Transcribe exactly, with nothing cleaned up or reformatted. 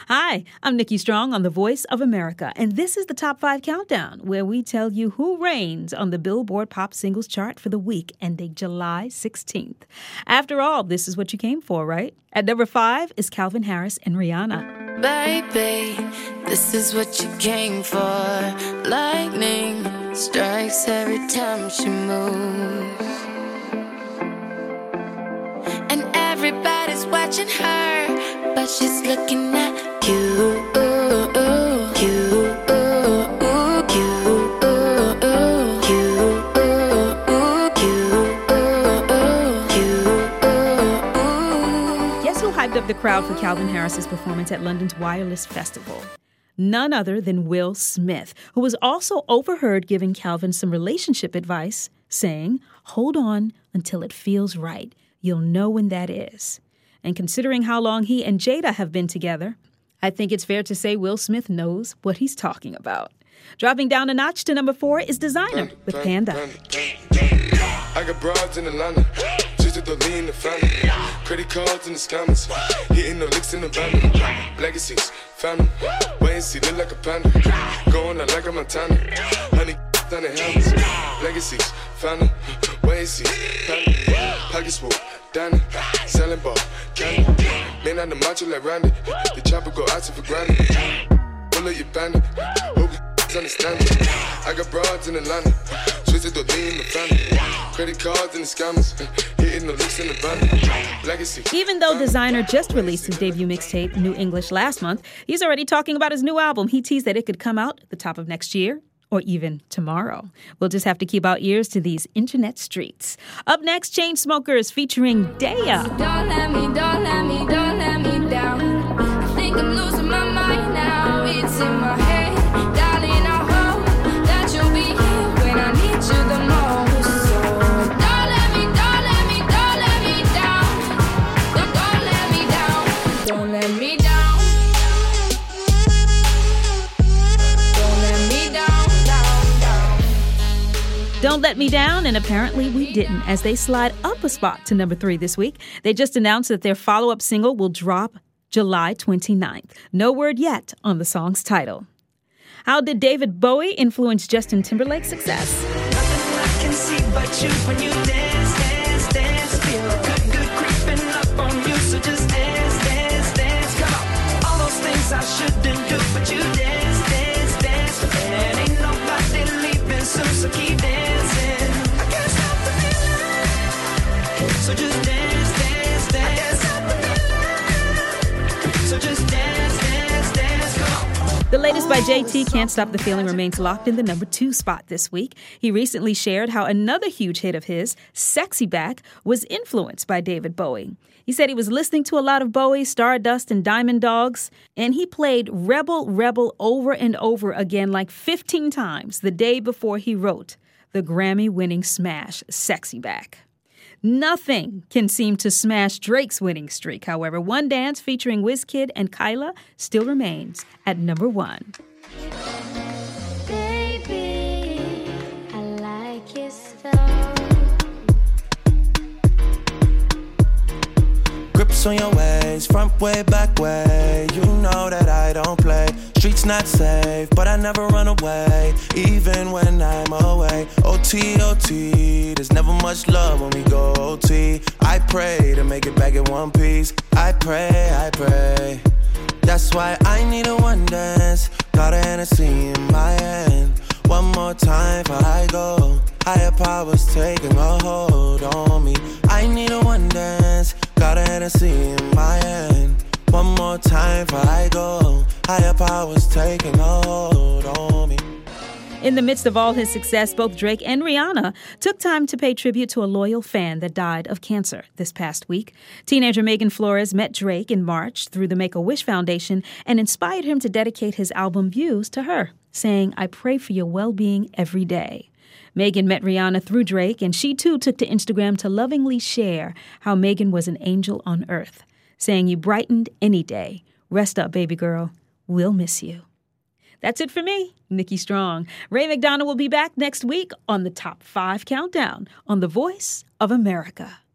Hi, I'm Nikki Strong on The Voice of America, and this is the Top five Countdown, where we tell you who reigns on the Billboard Pop Singles Chart for the week ending July sixteenth. After all, this is what you came for, right? At number five is Calvin Harris and Rihanna. Baby, this is what you came for. Lightning strikes every time she moves, and everybody's watching her, but she's looking at you, you, you, Guess who hyped up the crowd for Calvin Harris's performance at London's Wireless Festival? None other than Will Smith, who was also overheard giving Calvin some relationship advice, saying, "Hold on until it feels right. You'll know when that is." And considering how long he and Jada have been together, I think it's fair to say Will Smith knows what he's talking about. Dropping down a notch to number four is Designer with Panda. I got broads in Atlanta, just to lean the family. Credit cards in the scammers, hitting the licks in the van. Legacies, family, wait and see, look like a panda. Going out like a Montana, honey down the helmets. Legacies, family, wait and see, panda. Pockets full, Danny, selling ball, candy. Man on the macho like Randy, the chopper go out for granted. Pull up your bandit, hope you understand it. I got broads in Atlanta, switch it to lean in the family. Credit cards and the scammers, hitting the licks in the van. Legacy. Even though Designer just released his debut mixtape, New English, last month, he's already talking about his new album. He teased that it could come out at the top of next year or even tomorrow. We'll just have to keep our ears to these internet streets. Up next, Chainsmokers featuring Daya. Don't let me, don't let me, don't let me down. I think I'm losing my mind now. It's in my head, darling. I hope that you'll be here when I need you the most. So don't let me, don't let me, don't let me down. Don't, don't let me down. Don't let me down. Don't let me down, down, down. Don't Let Me Down, and apparently we didn't, as they slide up a spot to number three this week. They just announced that their follow-up single will drop July twenty-ninth. No word yet on the song's title. How did David Bowie influence Justin Timberlake's success? Nothing I can see but you when you dance, dance, dance. Feel good, good creeping up on you, so just dance, dance, dance. Come on, all those things I shouldn't do, but you dance, dance, dance. And ain't nobody leaving soon, so keep dancing. I can't stop the feeling, so just dance, dance, dance. I can't stop the feeling, so just dance, dance, dance. Come on. The latest by J T, Can't Stop the Feeling, remains locked in the number two spot this week. He recently shared how another huge hit of his, Sexy Back, was influenced by David Bowie. He said he was listening to a lot of Bowie, Stardust, and Diamond Dogs, and he played Rebel, Rebel over and over again like fifteen times the day before he wrote the Grammy-winning smash, Sexy Back. Nothing can seem to smash Drake's winning streak. However, One Dance featuring Wizkid and Kyla still remains at number one. Baby, I like your stuff. Grips on your ways, front way, back way. You know that I don't play. Streets not safe, but I never run away, even when I'm away. O T, O T, there's never much love when we go O T. I pray to make it back in one piece. I pray, I pray. That's why I need a one dance. Got a Hennessy in my hand. One more time before I go. Higher powers taking a hold on me. I need a one dance. Got a Hennessy in my hand. One more time before I go. Higher powers taking a hold on me. In the midst of all his success, both Drake and Rihanna took time to pay tribute to a loyal fan that died of cancer this past week. Teenager Megan Flores met Drake in March through the Make-A-Wish Foundation and inspired him to dedicate his album Views to her, saying, "I pray for your well-being every day." Megan met Rihanna through Drake, and she too took to Instagram to lovingly share how Megan was an angel on earth, saying, "You brightened any day. Rest up, baby girl. We'll miss you." That's it for me, Nikki Strong. Ray McDonough will be back next week on the Top five Countdown on The Voice of America.